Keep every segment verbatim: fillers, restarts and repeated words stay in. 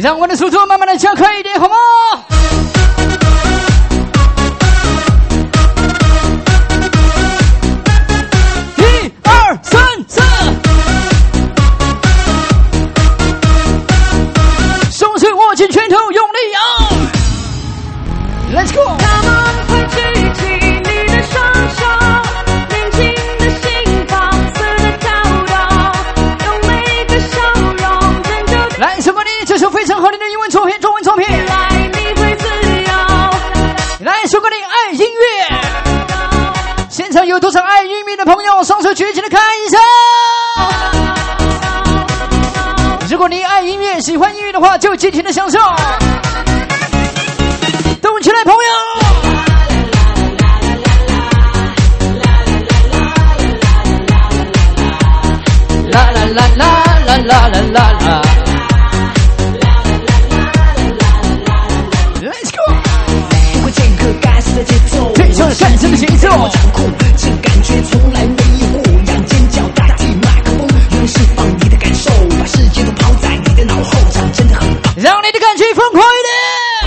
让我的速度慢慢的加快一点，好吗？一二三四，双手握紧拳头，用力摇 ，Let's go！ Come on， 快举起你的双手，年轻的心放肆的跳动，用每个笑容拯救。 来，送给你这首非常好听的英文作品、中文作品。 来，你会自由。 来，送给你爱音乐。现场有多少爱音乐的朋友，双手举起来看一下。如果你爱音乐、喜欢音乐的话，就尽情的享受。动起来，朋友！啦啦啦啦啦啦啦啦啦 ！Let's go！ 不会间隔该死的节奏， 对上战争的节奏， 掌控这感觉从来没有过，让尖叫代替麦克风，用力释放你的感受，把世界都抛在你的脑后，这样真的很棒， 让你的感觉疯狂一点。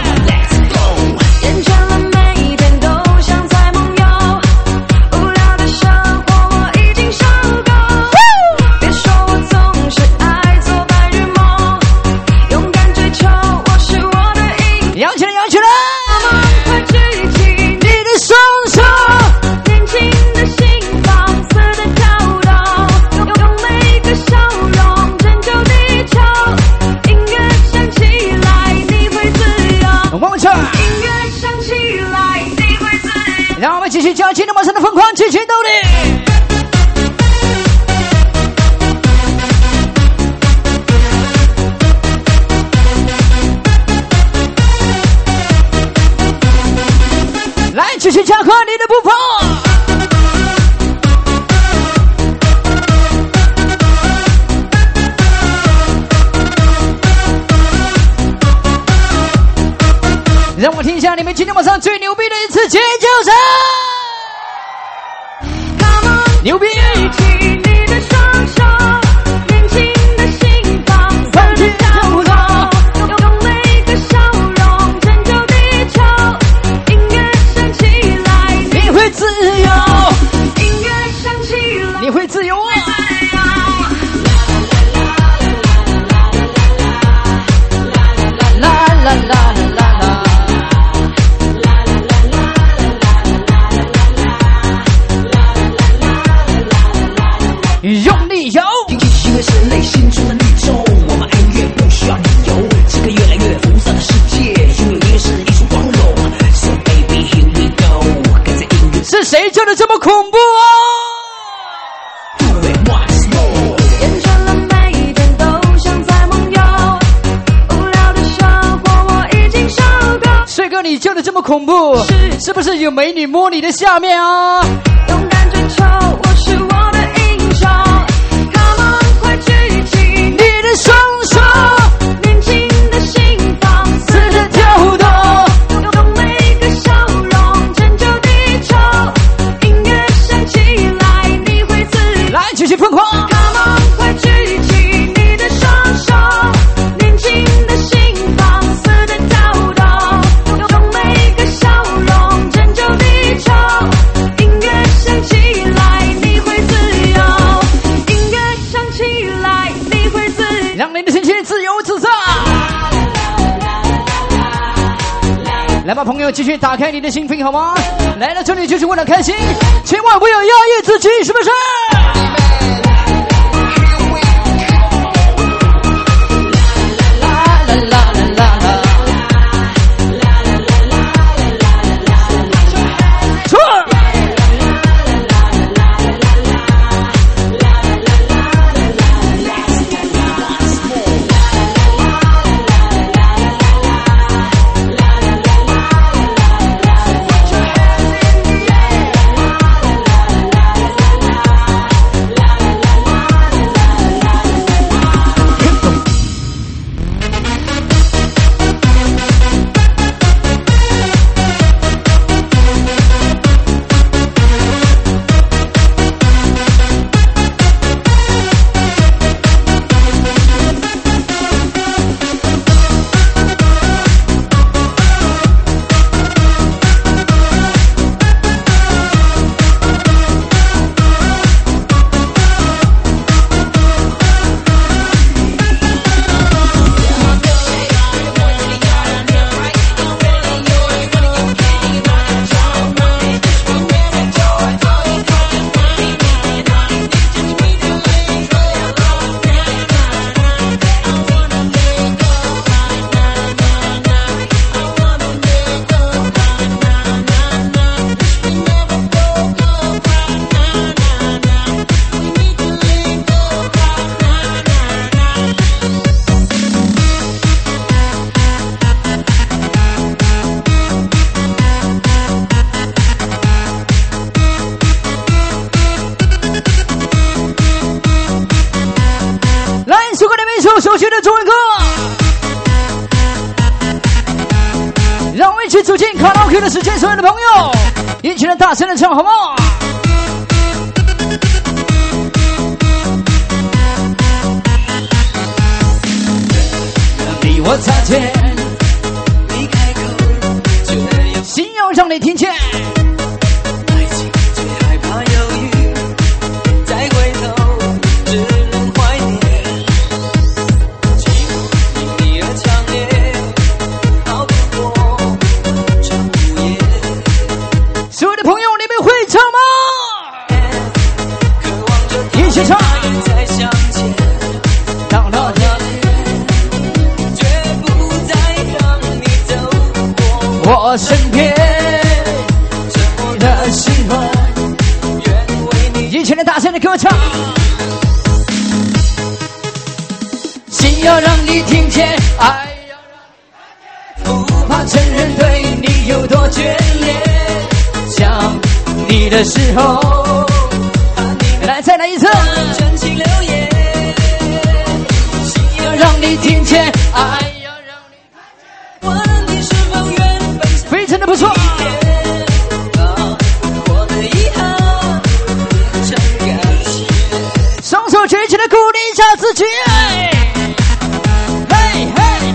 厌倦了每天都像在梦游，无聊的生活我已经受够。别说我总是爱做白日梦，勇敢追求我是我的英雄。 摇起来，摇起来！ 快举起你的双手， 年轻的心放肆的跳动，用用每个笑容拯救地球。音乐响起来，你会自由。 往上！ 音乐响起来，你会自由。 让我们继续加紧的马上的疯狂，继续努力。来，继续加快你的步伐。让我听一下你们今天晚上最牛逼的一次尖叫声！牛逼！ 举起你的双手，年轻的心放肆的跳动，用每个笑容拯救地球。音乐响起来， 你会自由， 音乐响起来， 你会自由啊！啦啦啦啦啦啦！用力摇， 听起行为是内心中的绿洲，我们爱音乐不需要理由，这个越来越浮躁的世界，拥有音乐是一种光荣。So baby here we go， 跟着音乐是谁叫的这么恐怖啊？ do it once more。 厌倦了每天都像在梦游，无聊的生活我已经受够。 帅哥，你叫的这么恐怖，是是不是有美女摸你的下面啊？ 勇敢追求，我是我的英雄。Come on， 快举起你的双手， 年轻的心放肆的跳动， 用用每个笑容拯救地球。音乐响起来，你会自由。 来继续疯狂。 Come on， 快举起你的双手，年轻的心放肆的跳动，用用每个笑容拯救地球。音乐响起来，你会自由。音乐响起来，你会自由。 让你的心情自由自在。来吧，朋友，继续打开你的心扉，好吗？来到这里就是为了开心，千万不要压抑自己，是不是？啦啦啦啦啦啦！错。 熟悉的中文歌，让我们一起走进卡拉 OK 的时间，所有的朋友一起来大声的唱好吗？你我擦肩， 你开口就能有心要让你听见， 爱情最害怕犹豫，再回头只能怀念。寂寞因你而强烈，熬不过这午夜。 所有的朋友，你们会唱吗？ 渴望着一起唱， 再向前， 到了这绝不再让你走过我身边， 沉默你的心魂， 愿为你一起来大声的歌唱，心要让你听见，爱要让你看见，不怕承认对你有多眷恋，想你的时候，来再来一次， 真情流言，心要让你听见，爱要让你问你是否愿奔向非常的不错。 我的遗憾变成感谢。 双手举起来鼓励一下自己，嘿嘿。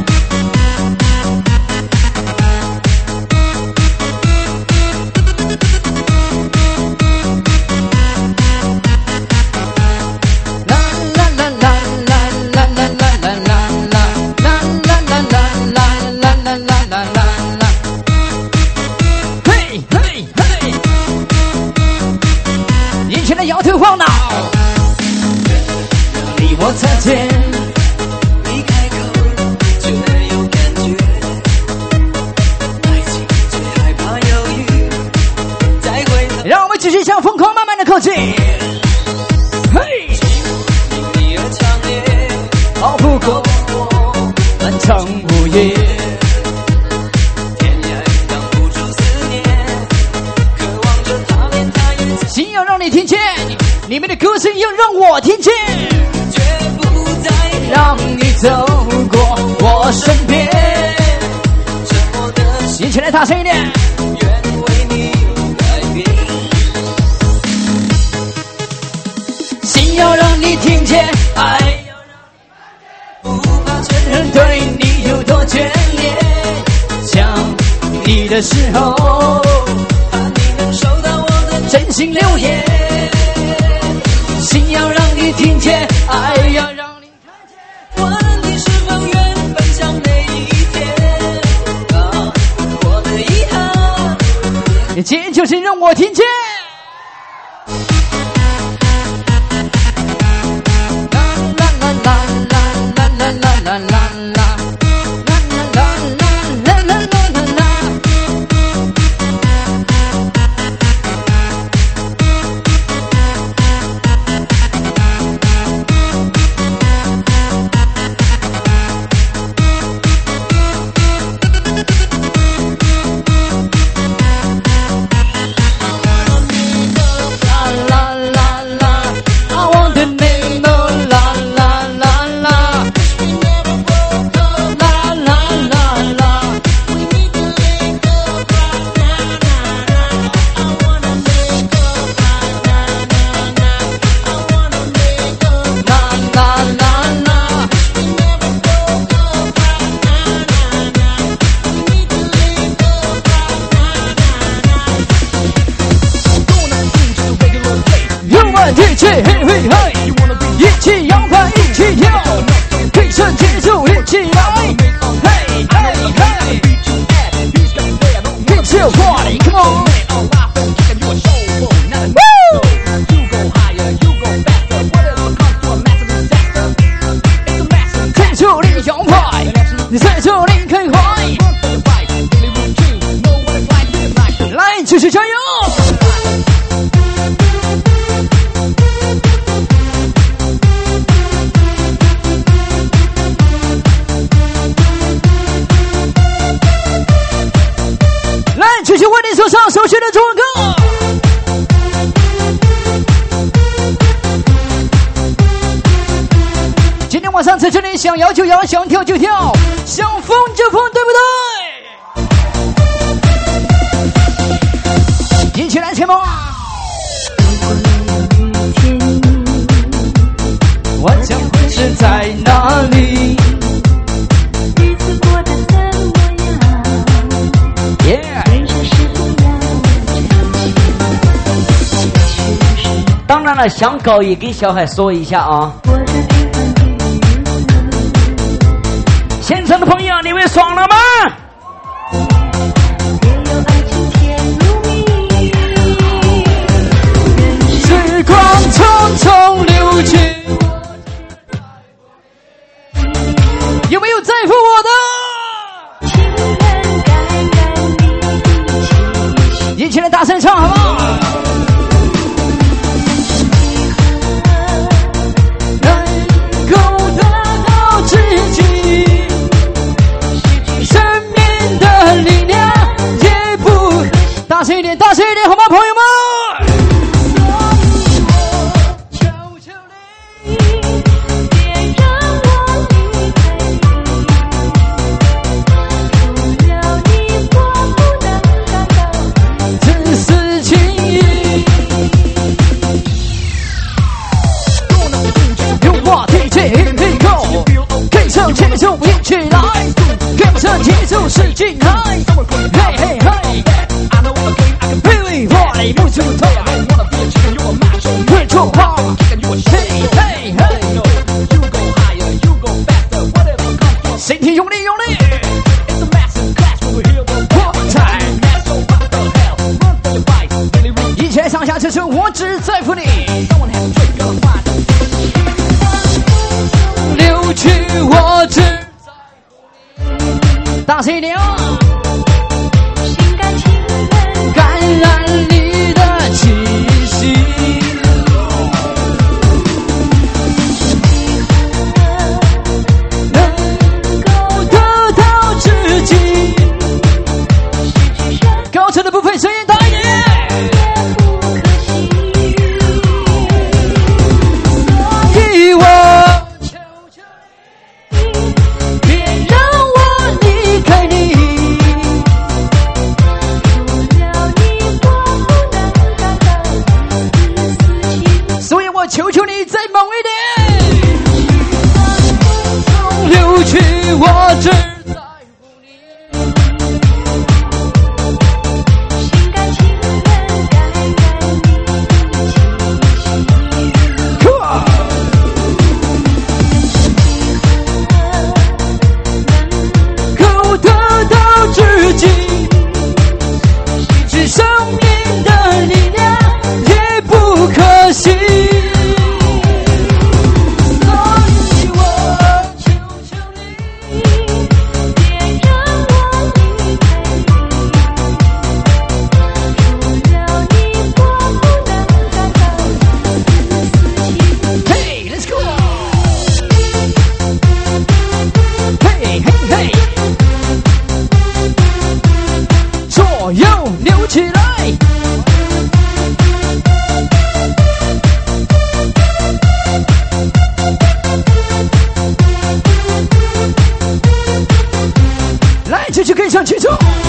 啦啦啦啦啦啦啦啦啦啦啦啦啦啦啦啦啦啦啦，嘿嘿嘿，一起来摇头晃脑。你我擦肩， 你开口就能有感觉，爱情最害怕犹豫，再回头让我们继续向疯狂慢慢的靠近。嘿， 因你而强烈， 熬不过漫长午夜， 天涯挡不住思念，渴望着他恋他也心要让你听见，你们的歌声要让我听见， 绝不再让你走过我身边。 沉默的心一起来大声一点， 愿为你改变。 心要让你听见，爱不怕承认人对你有多眷恋，想你的时候， 怕你能收到我的真心留言。心要让你听见，爱要让你看见。 问你是否愿奔向那一天？啊，我的遗憾。 今天就是让我听见。啦啦啦啦啦啦啦啦啦啦啦啦啦啦啦啦啦。一起嘿嘿嘿，一起摇摆，一起跳，配上节奏一起来，嘿嘿嘿 ，It's your party, come on. Woo! 在这里摇摆，你在这里开怀，来继续加油！继续为你送上熟悉的中文歌。 今天晚上在这里，想摇就摇，想跳就跳，想疯就疯，对不对？一起来切摸。我将会是在哪里？ 日子过得怎么样？ Yeah。 人生是否要当然了，想搞也给小海说一下啊。现场的朋友，你们爽了吗？时光匆匆流去，有没有在乎我的？一起来大声唱好不好？能够得到自己生命的力量，也不大声一点，大声一点，好吗，朋友们？牵手一起来，跟着节奏使劲嗨，嘿嘿嘿，嘿喂我来不出头，会说话，嘿嘿嘿，身体用力用力，我在，一起来上下这首我只在乎你。流去我只在乎你，大声一点哦！心甘情愿感染你的气息，能够得到自己。高潮的部分声音大一点。给我。求求你再猛一点，流去我只在乎你，心甘情愿感染你的气息，能够得到自己，是生命的力量，也不可惜。起来！来，继续跟上节奏。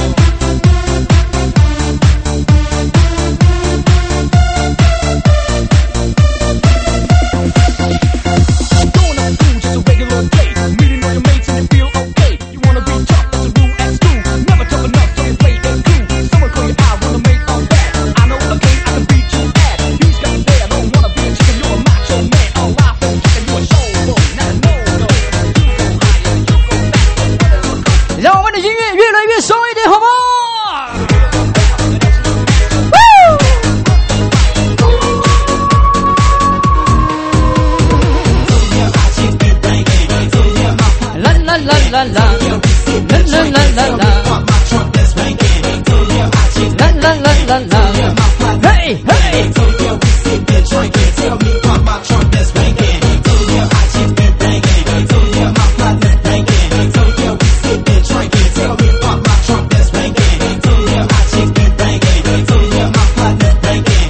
啦啦啦啦啦啦啦啦啦啦，嘿嘿。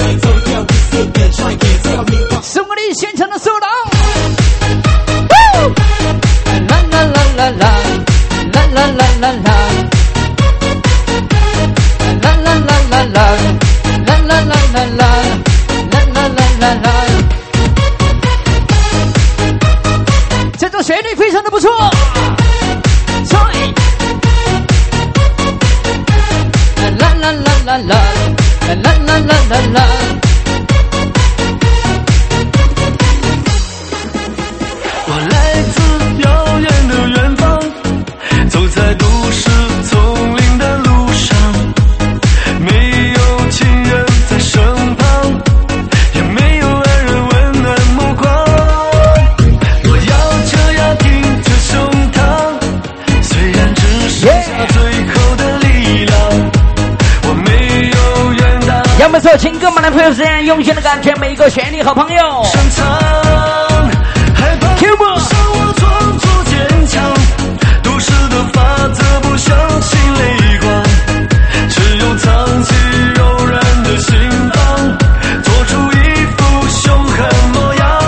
送给你现场的手浪。 旋律非常的不错。啦啦啦啦啦啦啦啦啦啦啦。 我来自遥远的远方，走在都市丛林的路上，没有亲人在身旁，也没有爱人温暖目光。我摇着呀挺着胸膛，虽然只剩下最后的力量，我没有远大。 要么说情歌们的朋友之间用心的感觉，每一个旋律好朋友。 深藏害怕伤我装作坚强，都市的法则不相信泪光，只有藏起柔软的心房，做出一副凶狠模样。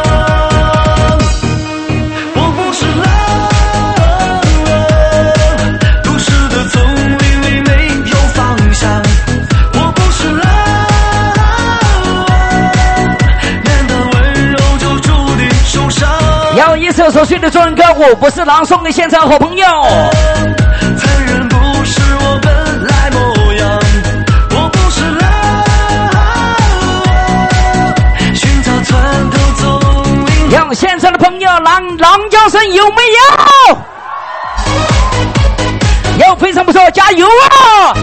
我不是狼，都市的丛林里没有方向。我不是狼，难道温柔就注定受伤？ 要一首熟悉的中文歌，我不是狼，送给现场好朋友。 残忍不是我本来模样，我不是狼，寻找穿透丛林。 让现场的朋友狼狼叫声有没有？有，非常不错，加油啊！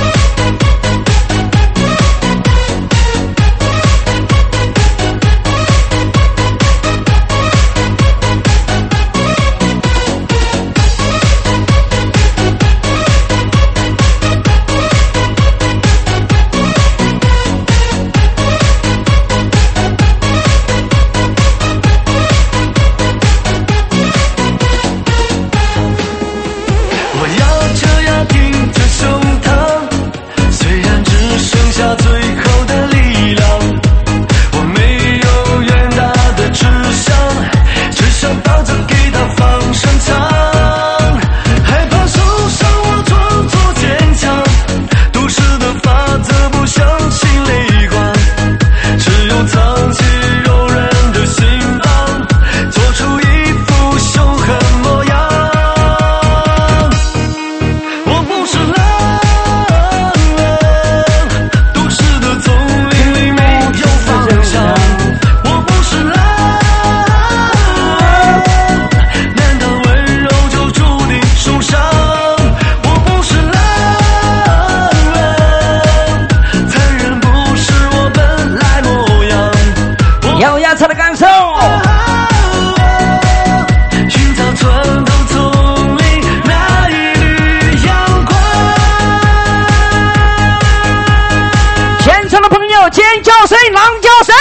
尖叫声，狼叫声。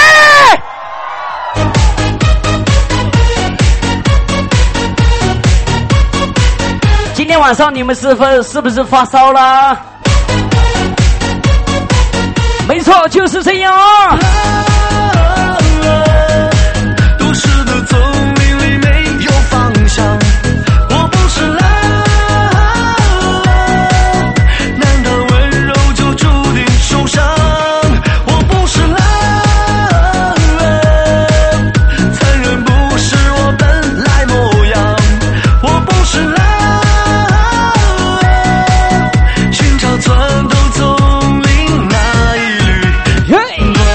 今天晚上你们是否是不是发烧了？没错，就是这样啊。 都市的丛林里没有方向，我不是狼，难道温柔就注定受伤？我不是狼，残忍不是我本来模样，我不是狼，寻找穿透丛林那一缕阳光。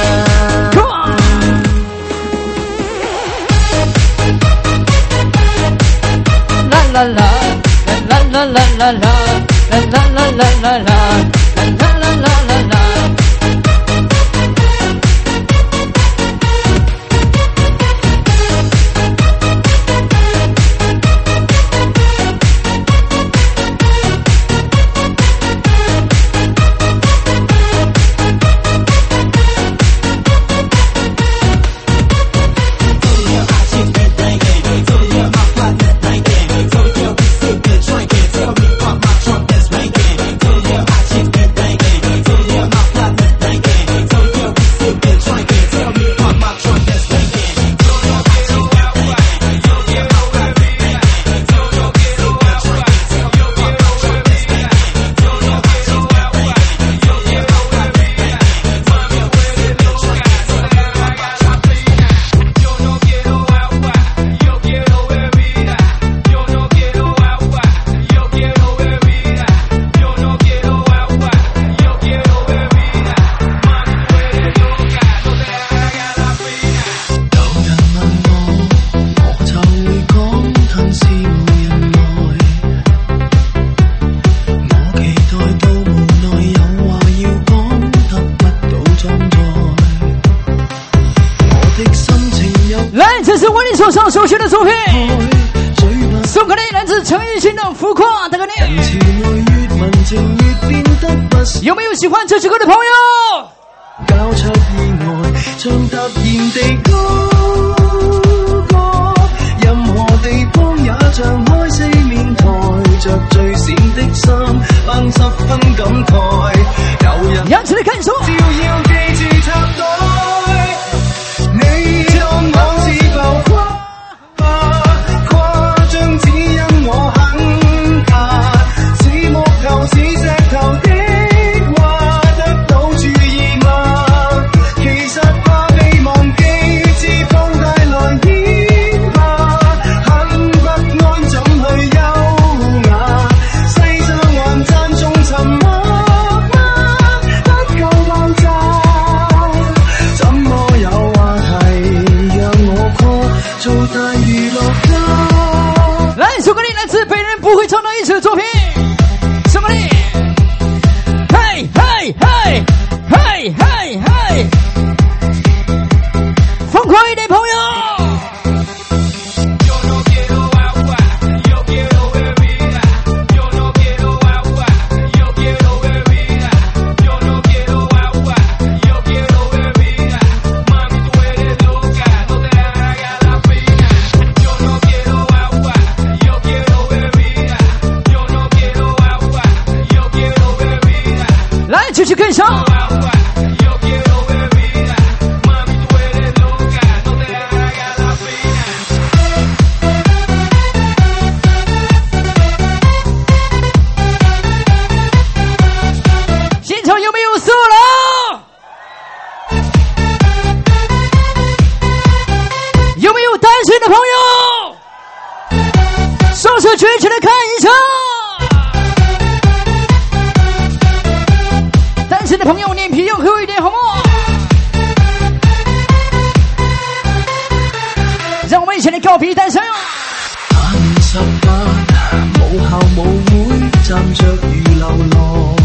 啦啦啦啦啦啦啦啦啦啦啦啦啦啦啦啦啦。 曲的作品，送给你来自陈奕迅的《浮夸》的歌念。有没有喜欢这首歌的朋友？ 交出意外，像突然地高歌，任何地方也像開四面台，着最閃的衫，扮十分感慨。有人讓你看手， 照要記住插袋，你當我是浮誇，誇張只因我很怕，是木頭是石頭的話，得到注意嗎？其實怕被忘記，只放大來演吧，很不安怎去優雅，世上還讚頌沉默嗎？不夠爆炸，怎麼有話題讓我 call 做大娛樂家？ 來送給你來自北人不會唱的一首作品，送給你，嘿嘿嘿嘿嘿嘿，瘋狂一點朋友。来，继续跟上。现场有没有色狼？有没有单身的朋友？双手举起来看一下。单身的朋友，脸皮要厚一点好吗？让我们一起来告別單身啊！ 晚十八，母校舞會站着如流羅，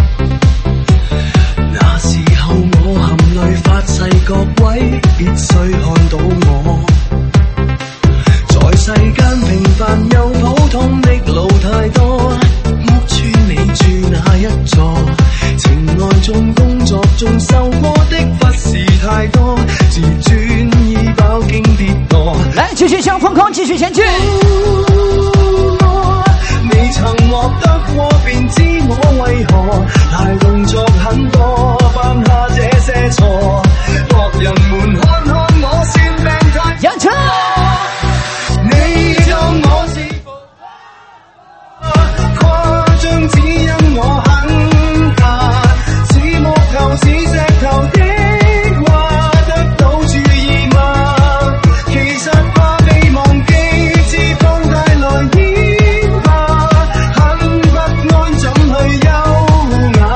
那時候我含淚發誓各位必須看到我，在世間平凡又普通的路太多，屋邨你住哪一座？情愛中工作中受過的忽視太多，自尊已飽經跌墮。 來，繼續向瘋狂繼續前進。 未曾獲得過便知我為何大動作很多，犯下這些錯，博人們看看我算命太楊晨， 你當我是誇張只因我很怕，是木頭是石頭的話，得到注意嗎？其實怕被忘記，只放大來演吧，很不安怎去優雅，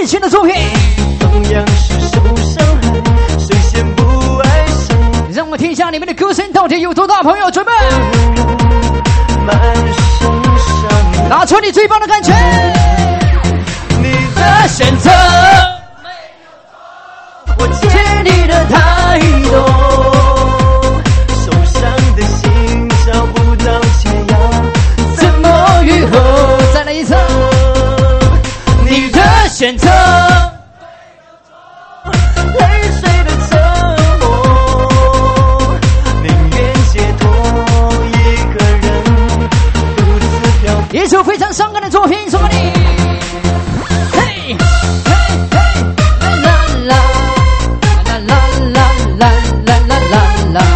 以前的作品。 同样是受伤害，谁先不爱谁？ 让我听一下你们的歌声到底有多大，朋友准备。 满身伤， 拿出你最棒的感觉。 你的选择，我欠你的太多，受伤的心找不到解药，怎么愈合？ 再来一次。 你的选择，泪水的折磨，宁愿解脱一个人，独自漂泊。 一首非常伤感的作品送给你。嘿，嘿，嘿，啦啦啦啦啦啦啦啦啦啦啦。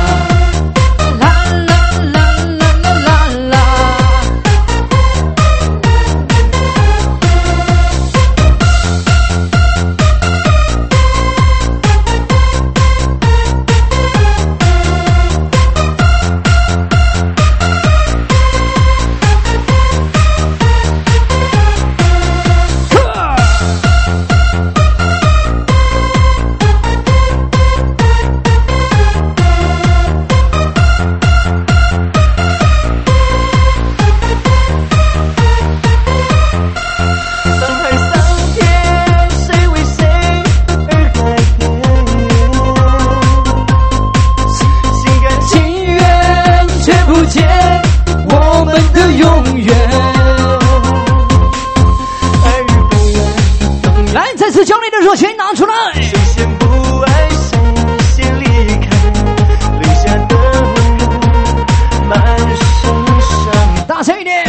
热情拿出来， 谁先不爱谁先离开，留下的温柔满身伤。 大声一点。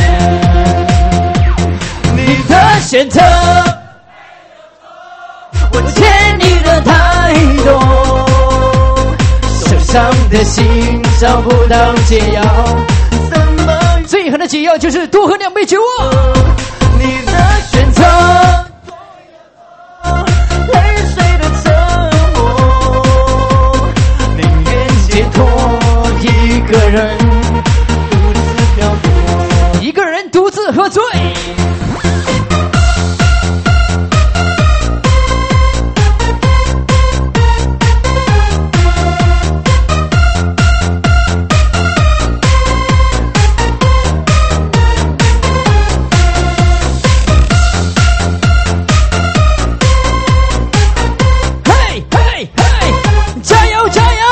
你的选择，我欠你的太多，受伤的心找不到解药，怎么最狠的解药就是多喝两杯酒啊。 你的选择，一个人独自漂泊， 一个人独自喝醉。嘿嘿嘿，加油加油！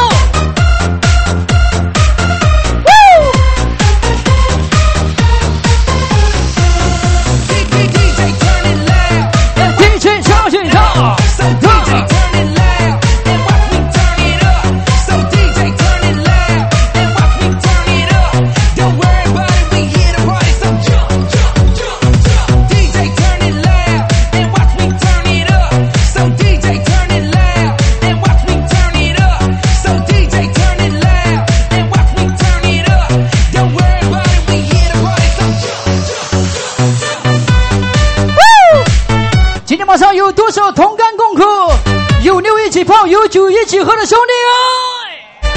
有多少同甘共苦，有妞一起泡，有酒一起喝的兄弟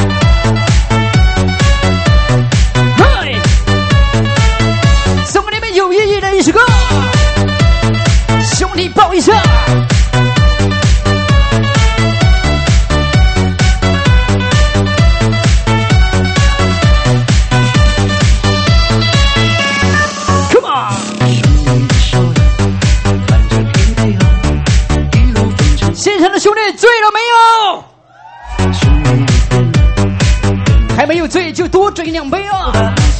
啊！嘿，送给你们有意义的一首歌，兄弟抱一下。现场的兄弟醉了没有？还没有醉就多醉两杯啊！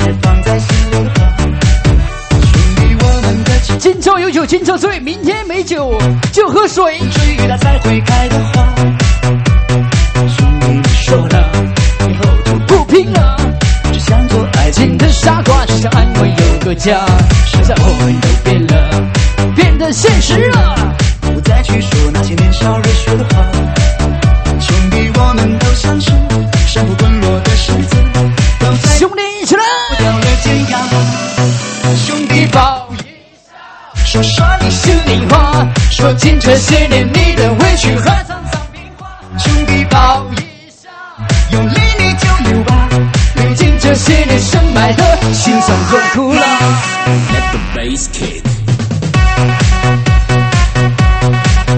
今朝有酒今朝醉，明天没酒就喝水。 追它才会开的花，兄弟说了以后就不拼了， 只想做爱情的傻瓜， 只想安稳有个家。现在我们都变了，变得现实了。 不再去说那些年少热血的话，兄弟我们都像是山坡滚落的石子， 兄弟一起来， 掉了尖牙，兄弟抱一下，说说你心里话，说尽这些年你的委屈和沧桑变化，兄弟抱一下，有理你就有吧，历经这些年深埋的辛酸和苦辣。Let the bass kick。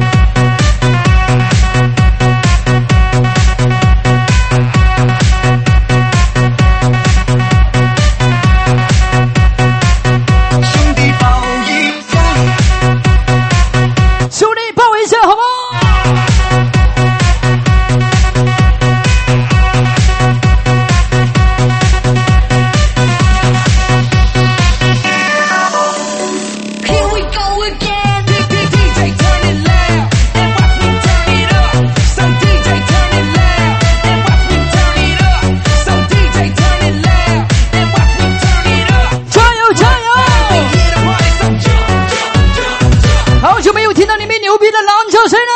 逼的狼就是谁呢？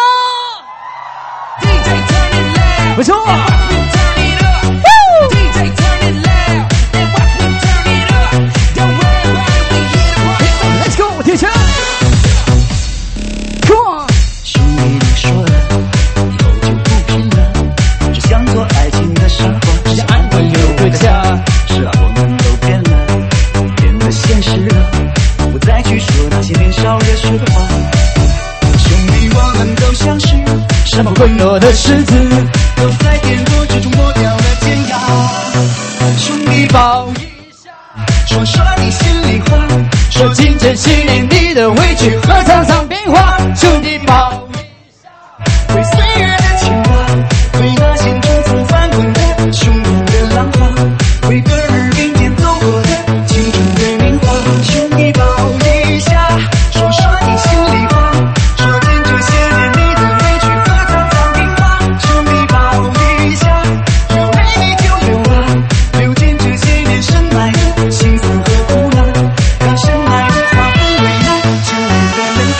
不错。Let's go， 天下。Come on。 兄弟，你说了，以后就不拼了，只想做爱情的傻瓜，想安稳有个家。是啊，我们都变了，变得现实了，不再去说那些年少热血的话。兄弟，我们都像是什么滚落的石子，都在颠簸之中磨掉了尖牙。兄弟，抱一下，说说你心里话，说尽这些年你的委屈和沧桑变化。兄弟，抱一下，为岁月的牵挂，为那心中曾翻滚的汹涌的浪花，为个耳并肩走过的青春的年华。兄弟，抱一下，说说你心里话，说尽这些年你的委屈和沧桑变化。兄弟，抱一下，有泪你就流啊，流尽这些年深埋的心酸和苦辣，让深埋的花风为那久违的莲花。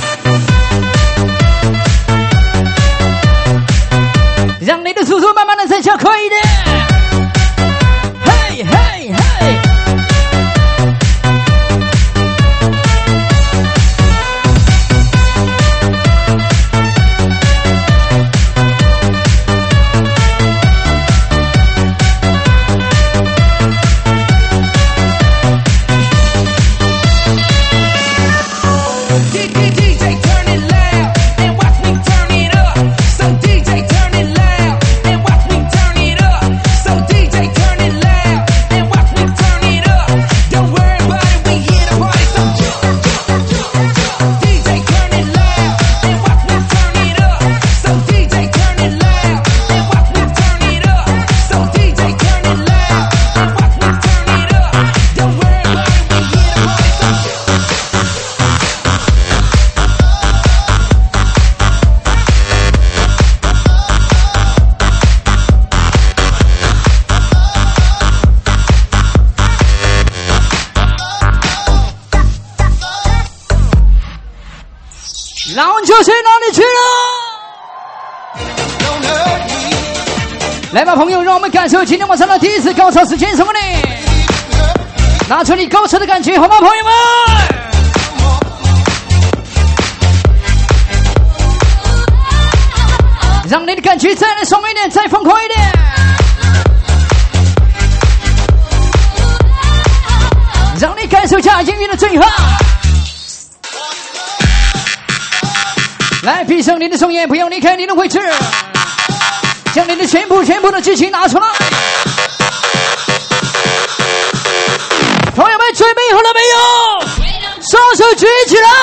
让你的速度慢慢的再加快一点。嘿嘿嘿。狼就是哪里去了？来吧，朋友，让我们感受今天晚上的第一次高潮时间，什么呢？拿出你高潮的感觉，好吗，朋友们？让你的感觉再来爽一点，再疯狂一点。让你感受一下音乐的最好。来，闭上你的双眼，不要离开你的位置，将你的全部全部的激情拿出来。朋友们，准备好了没有？双手举起来！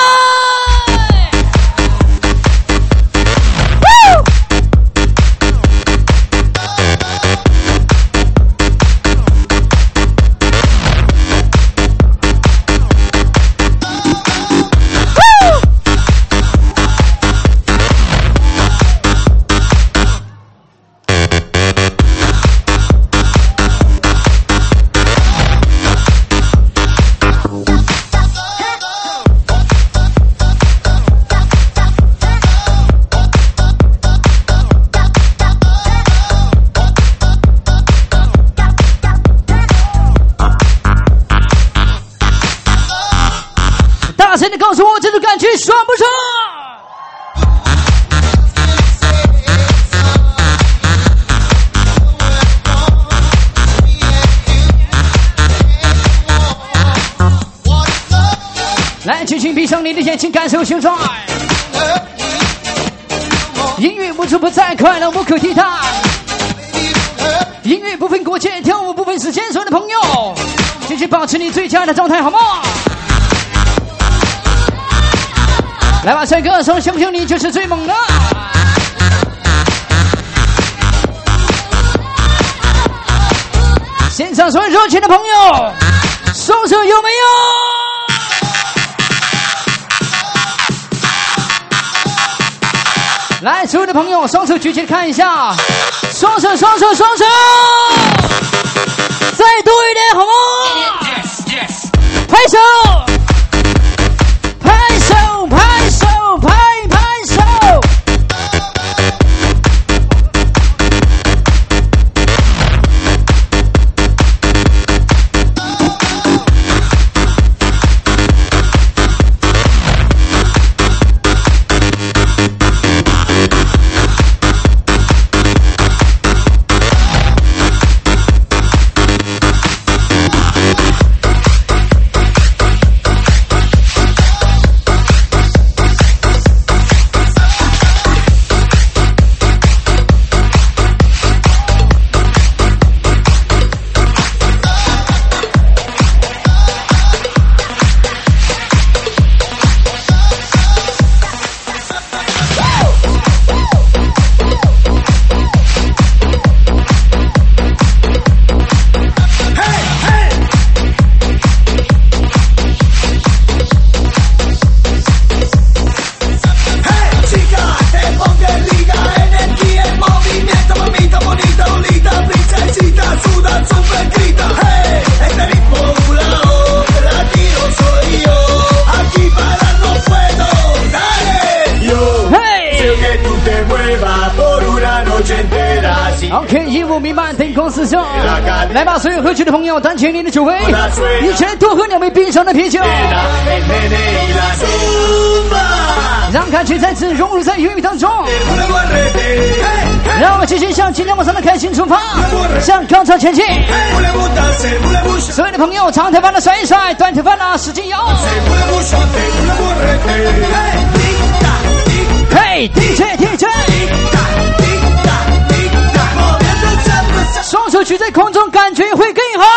大声的告诉我，这种感觉爽不爽？来，轻轻闭上你的眼睛，感受旋转。音乐无处不在，快乐无可替代。音乐不分国界，跳舞不分时间，所有的朋友，继续保持你最佳的状态，好吗？来吧，帅哥，说相不相你就是最猛的。现场所有热情的朋友，双手有没有？来，所有的朋友，双手举起来看一下，双手，双手，双手，再多一点，好吗？ Yes, yes. 拍手，拍手，拍手，拍拍 OK， 业务弥漫灯光四射，来吧，所有喝酒的朋友，端起你的酒杯，一起来多喝两杯冰上的啤酒，让感觉再次融入在粤语当中。让我们继续向今天晚上的开心出发，向高潮前进。所有的朋友，长头发的甩一甩，短头发的使劲摇。嘿 ，D J D J， 双手举在空中，感觉会更好。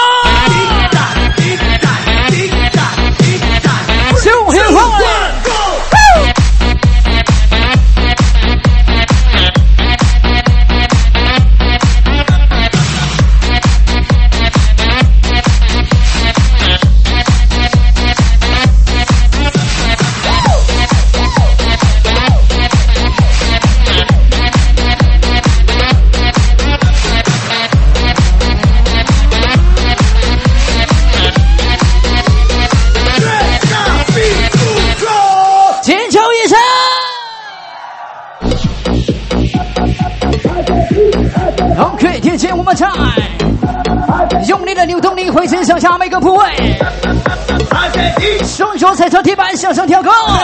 就很好了。OK， 天气我们唱，用力的扭动力回身上下每个部位，双手踩着地板向上跳高，阿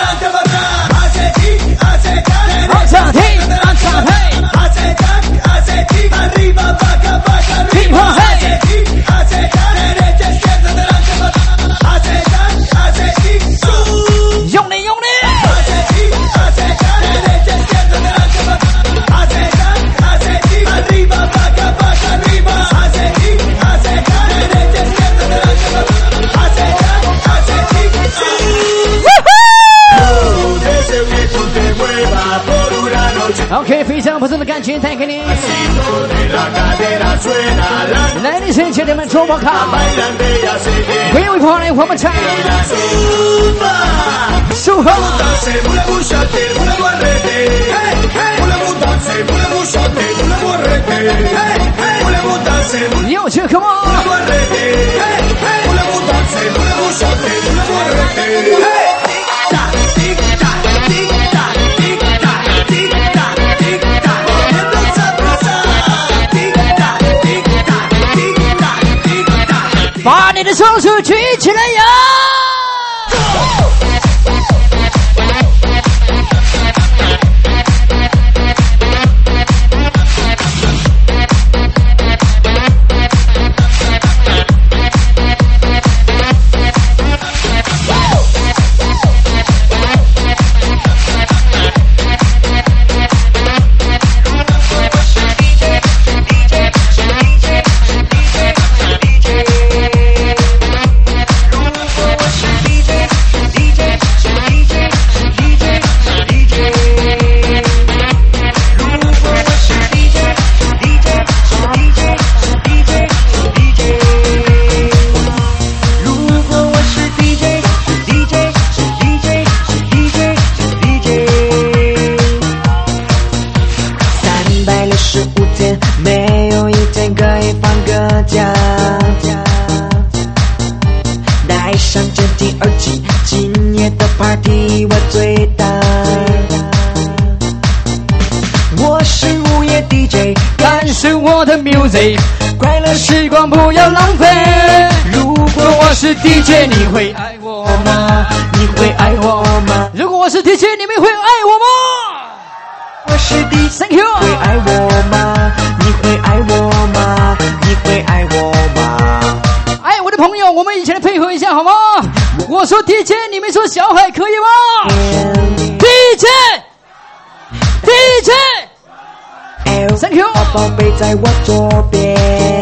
扎嘿，阿扎嘿，乒乓嘿，用力用力。OK， 非常不错的感觉带给你。来，你先姐姐们说我看，微微跑来我们唱。舒服。有趣 ，Come on！ 把你的双手举起来呀！快乐时光不要浪费。如果我是 D J， 你会爱我吗？你会爱我吗？如果我是 D J， 你们会爱我吗？我是 D J， 你会爱我吗？你会爱我吗？你会爱我吗？哎，我的朋友，我们一起来配合一下好吗？我说 D J， 你们说小海可以吗 ？D J，D J。Thank you， 宝贝在我左边，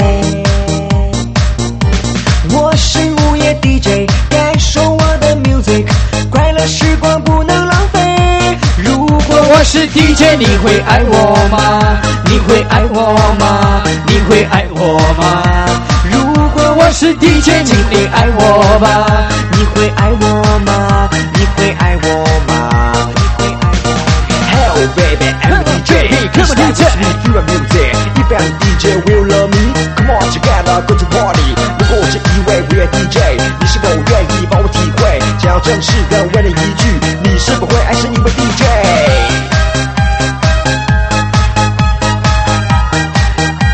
我是午夜 D J， 感受我的 music， 快乐时光不能浪费。如果我是 D J， 你会爱我吗？你会爱我吗？你会爱我吗？如果我是 D J， 请你爱我吧。你会爱我吗？你会爱我吗？你会爱我吗 ？Hell baby，I'm D J，Come on D J。You are music, if I'm D J, will love me. Come on, together, go to party. 如果我是一位午夜 D J， 你是否愿意帮我体会？想要正式的问你一句，你是否会爱上一位 D J？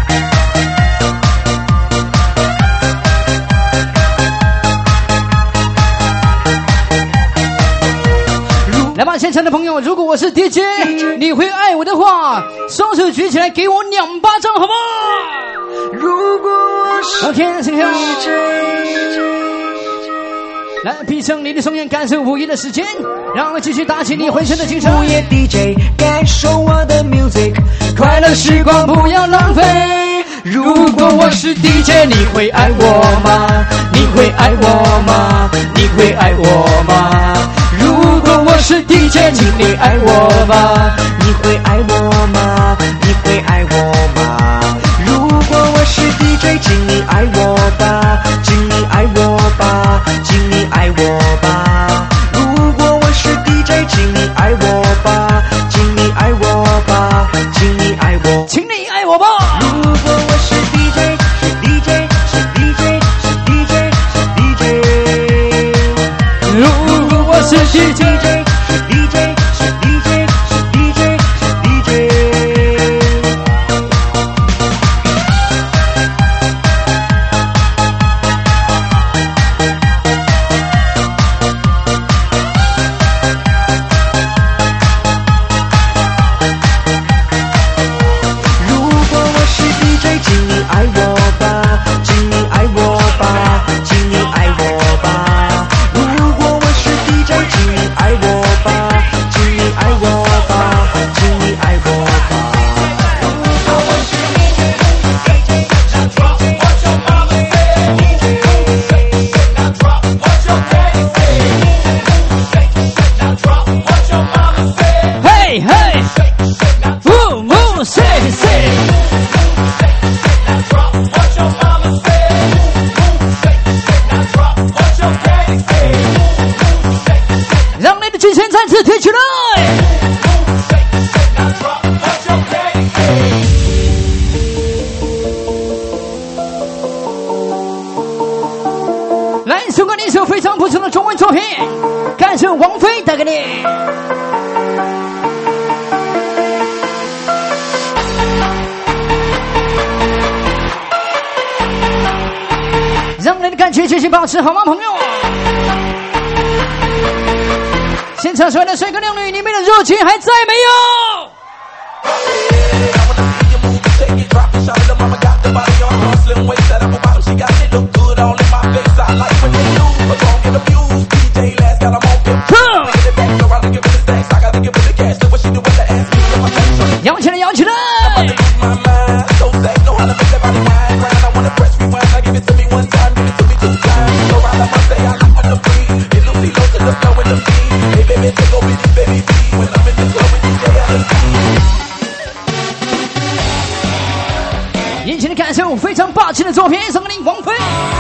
友，如果我是 D J， 你会爱我的话，双手举起来给我两巴掌，好不好？ 如果我是 OK， 请看。 D J， 来，闭上你的双眼，感受午夜的时间，让我们继续打起你浑身的精神。 午夜 D J， 感受我的 music， 快乐时光不要浪费。如果我是 D J， 你会爱我吗？你会爱我吗？你会爱我吗？如果我是 D J， 请你爱我吧。 你会爱我吗？你会爱我吗？如果我是 D J， 请你爱我吧，请你爱我吧，请你爱我吧。如果我是 D J， 请你爱我吧，请你爱我吧，请你爱我， 请你爱我吧。 如果我是 D J， 是 D J， 是 D J， 是 D J， 是 D J。 如果我是 D J， 是 D J， 是 D J， 是 D J， 是 D J。如果我是 D J， 请你爱我吧，请你爱我吧，请你爱我吧。如果我是 D J， 请你爱我吧，请你爱我吧，请你爱我吧。 嘿嘿，呜呜，say say。让你的精神再次提起来。来，送给你一首非常不错的中文作品，感谢王菲带给你。让你的感觉继续保持好吗，朋友？现场所有的帅哥靓女，你们的热情还在没有？摇起来，摇起来！眼前的感受非常霸气的作品，送给你王菲。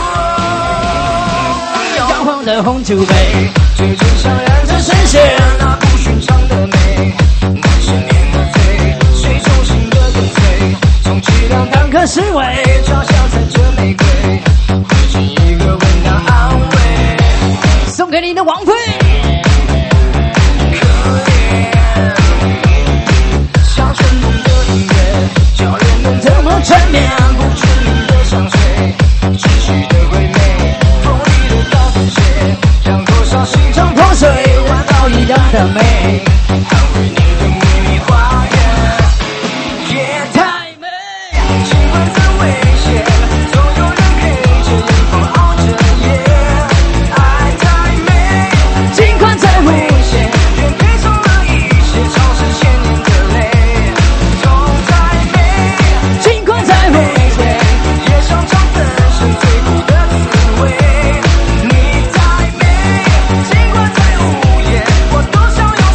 摇晃着红酒杯，最终想染着深陷那不寻常的美。那些年的醉，谁重新的跟随？从凄凉当个思维，嘲笑在这玫瑰，会是一个温暖安慰。送给你的王菲。可怜，像春梦的音乐，教人们怎么缠绵，不知名的香水，秩序的唯美，锋利的高跟鞋，让多少心肠破碎，换到一样的美。安慰你的秘密花园，也太美。尽管再危险，总有人陪着，迎风熬着夜。爱太美，尽管再危险，愿配送了一些潮湿千年的泪。痛太美，尽管再危险，也想尝本身最苦的滋味。你太美，尽管再无言，我多想用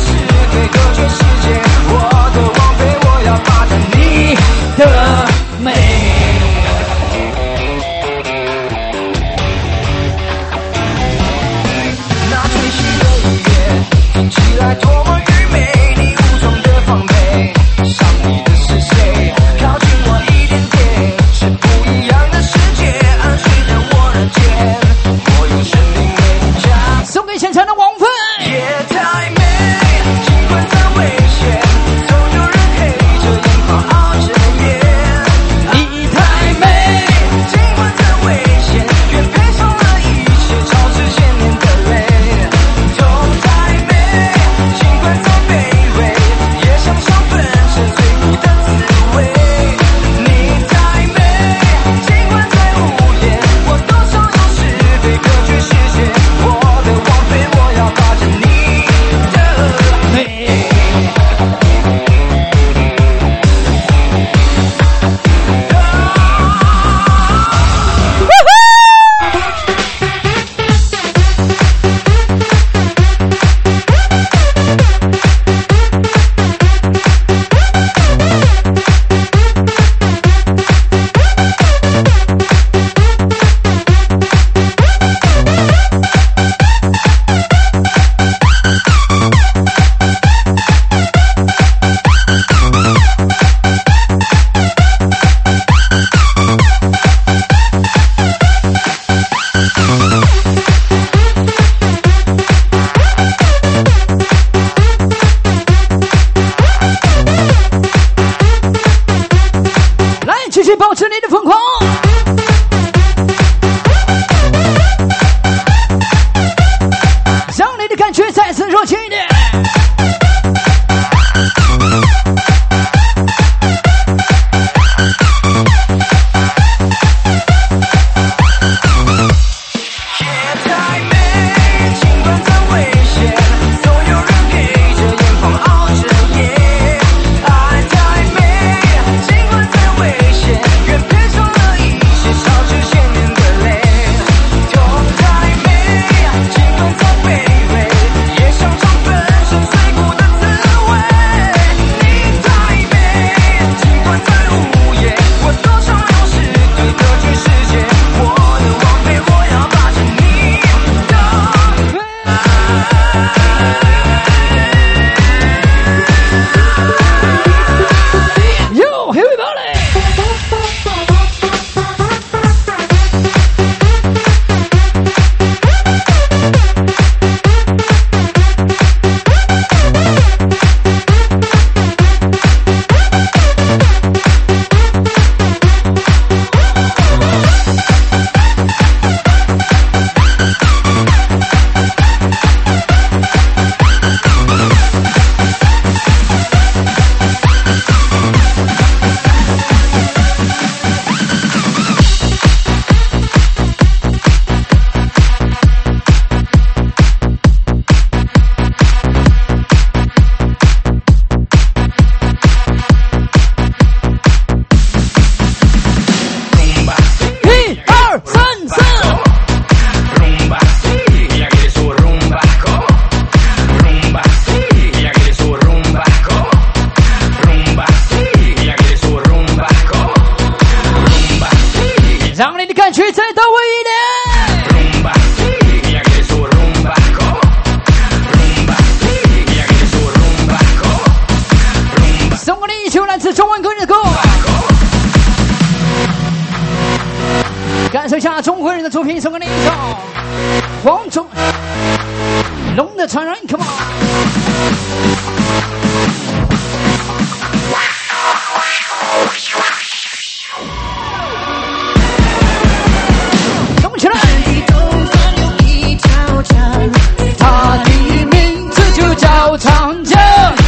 是中文歌的歌。感受一下中国人的作品，送给你一首黄忠龙的传人 ，Come on！ 动起来！他的名字就叫长江。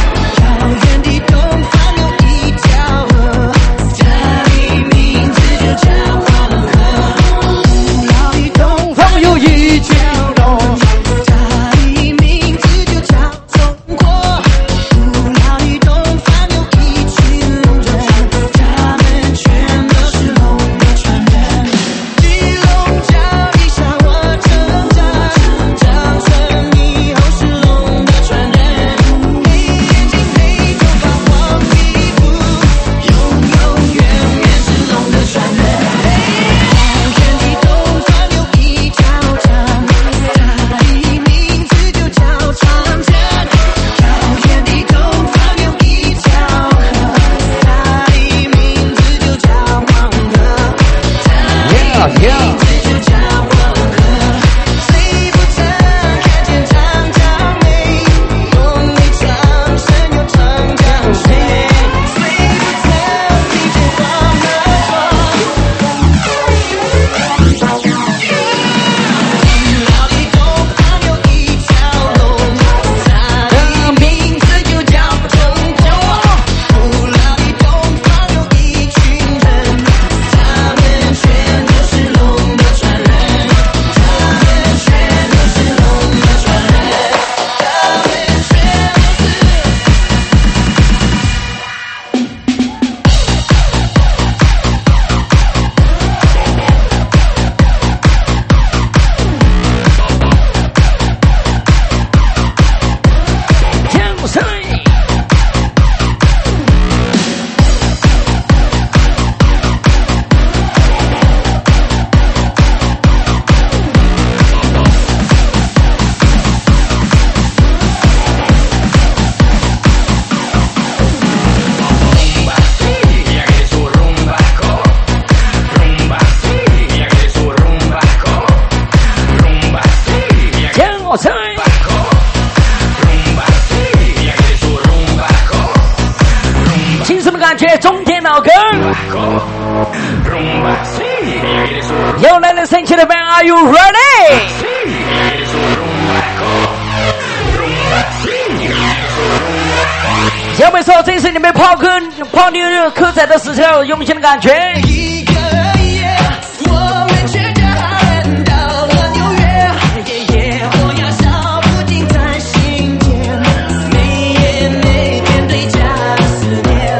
中天老哥，又来了神奇的 Are you ready？ 有没有说这是你们泡妞泡妞客栈的时候用心的感觉？一个夜，我们却着人到了纽约，夜夜我要笑不停在心间，每夜每天对家的思念。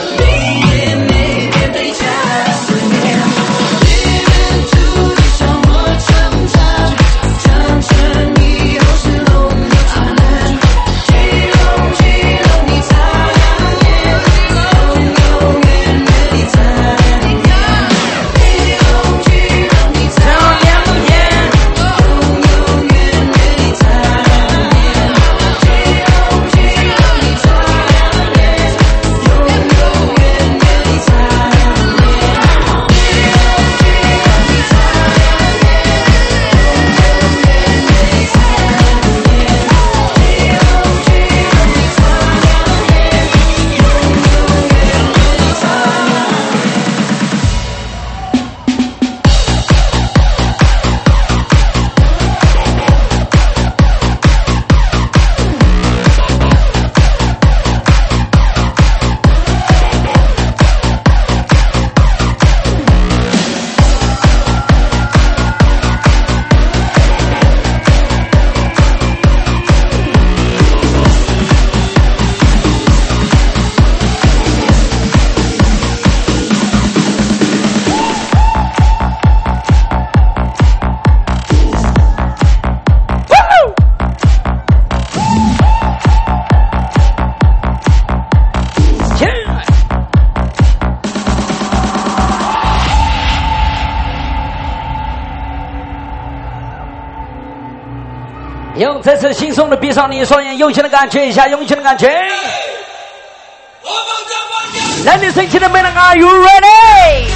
用这次轻松的闭上你的双眼，用心的感觉一下，用心的感觉。我们 Ladies and gentlemen, are you ready?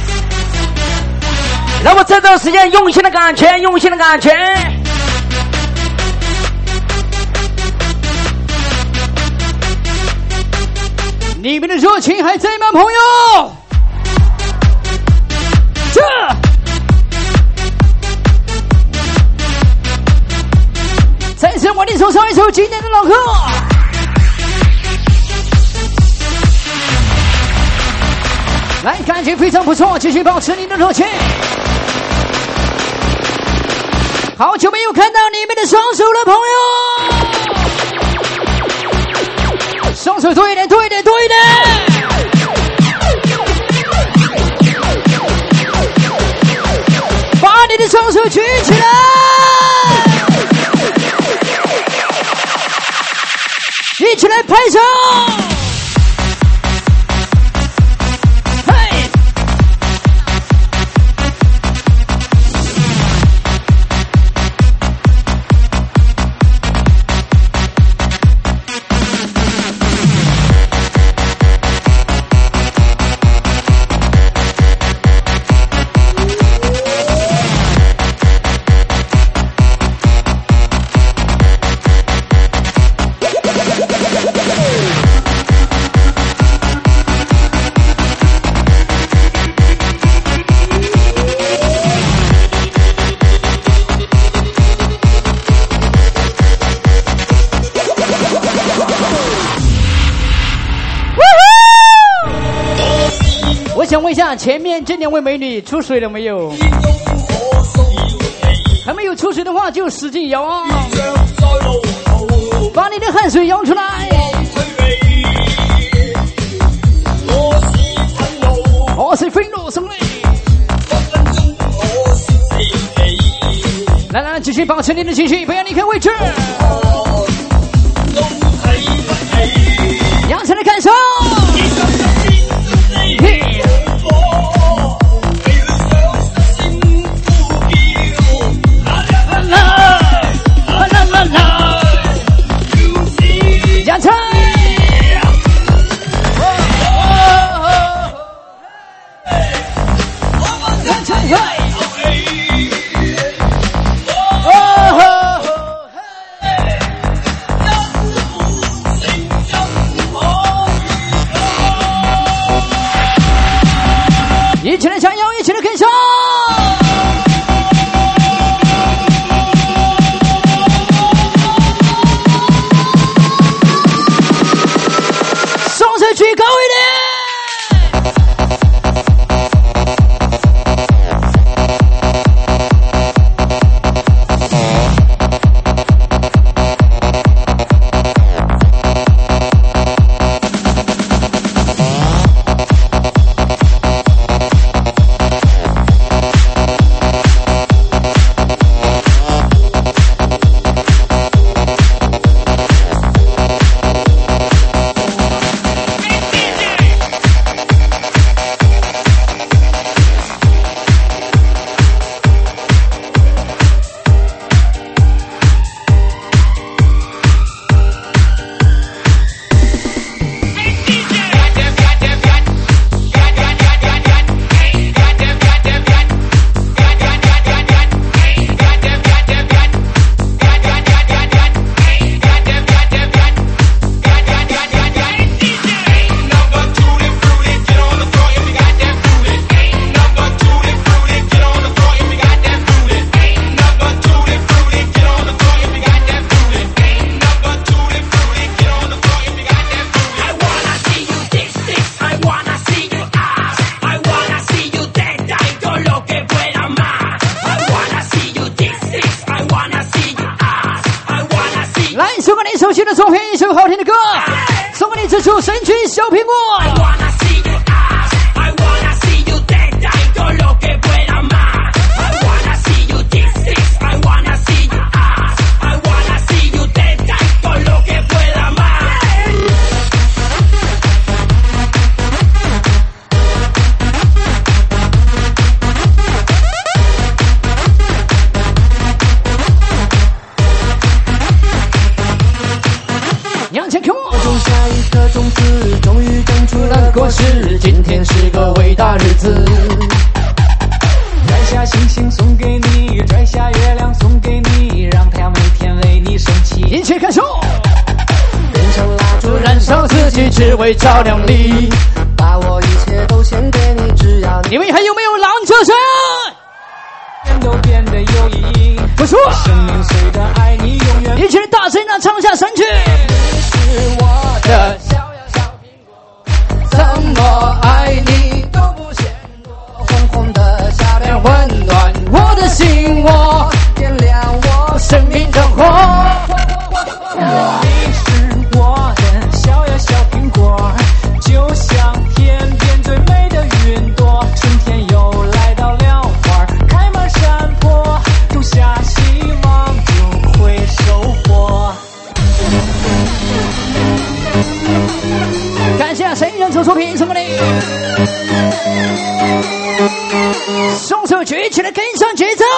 让我这段时间用心的感觉，用心的感觉。你们的热情还在吗，朋友？这。再次为你送上一首经典的老歌。来，感觉非常不错，继续保持你的热情。好久没有看到你们的双手了，朋友。双手多一点，多一点，多一点。把你的双手举起来。一起来拍手。想问一下，前面这两位美女出水了没有？还没有出水的话，就使劲摇啊！把你的汗水摇出来。我是飞落胜利。来来，继续保持你的情绪，不要离开位置。扬起来看手。扬起来。一起来加油，一起来跟上。双手举高一点。熟悉的作品，一首好听的歌，送给你这首神曲小苹果。种下一颗种子，终于长出了过时，今天是个伟大日子。 摘下星星送给你，摘下月亮送给你，让太阳每天为你升起。 一起感受， 人生蜡烛燃烧自己，只为照亮你。 把我一切都献给你，只要你。 你们还有没有浪叫声？ 人都变得有意义。 不错， 生命随着爱你永远。 一起大声的唱下神曲。 你是我的小呀小苹果， 怎么爱你都不嫌多。 红红的笑脸温暖我的心窝， 点亮我生命的火。 你是我的小呀小苹果，就像天边最美的云朵。春天又来到了花，开满山坡，种下希望就会收获。 感谢神人出出品送给你，双手举起来跟上节奏。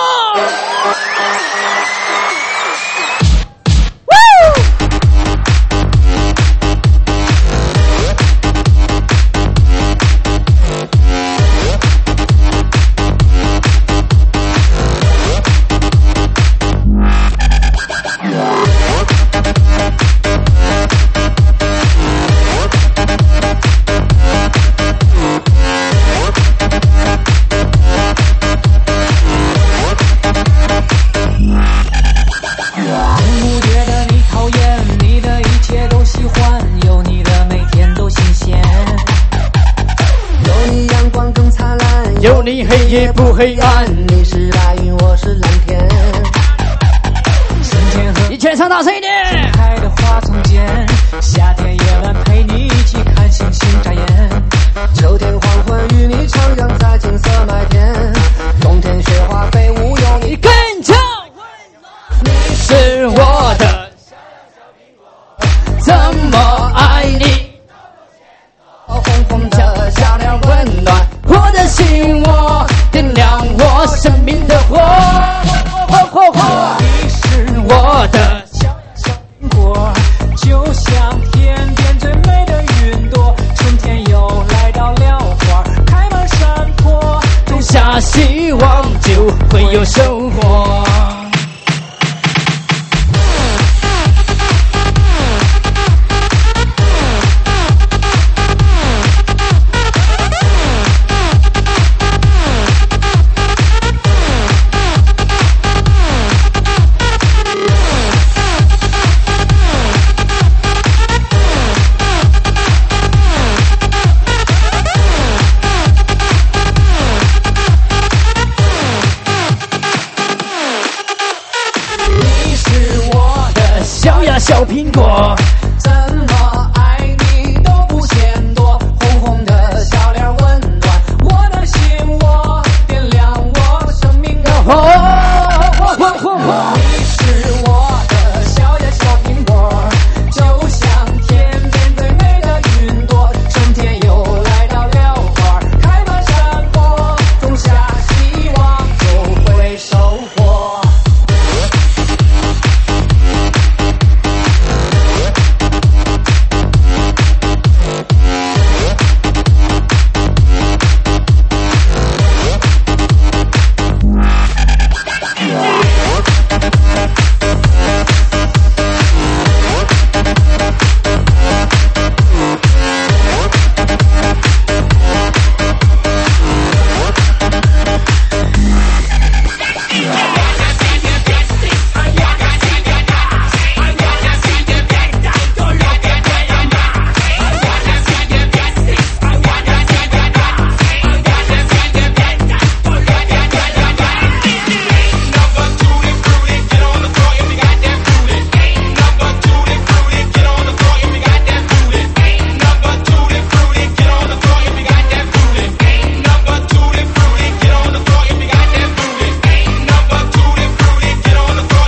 有你黑夜不黑暗， 你是白云，我是蓝天。春天和一起唱大声一点。 开的花丛间，夏天夜晚陪你一起看星星眨眼。秋天黄昏与你徜徉在金色麦田。冬天雪花飞舞有你更加温暖。你是我的小小苹果，怎么爱你？ 红红的笑脸温暖我的心窝，点亮我生命的火。火火火！ 你是我的小小苹果，就像天边最美的云朵。春天又来到了花，开满山坡， 种下希望就会有收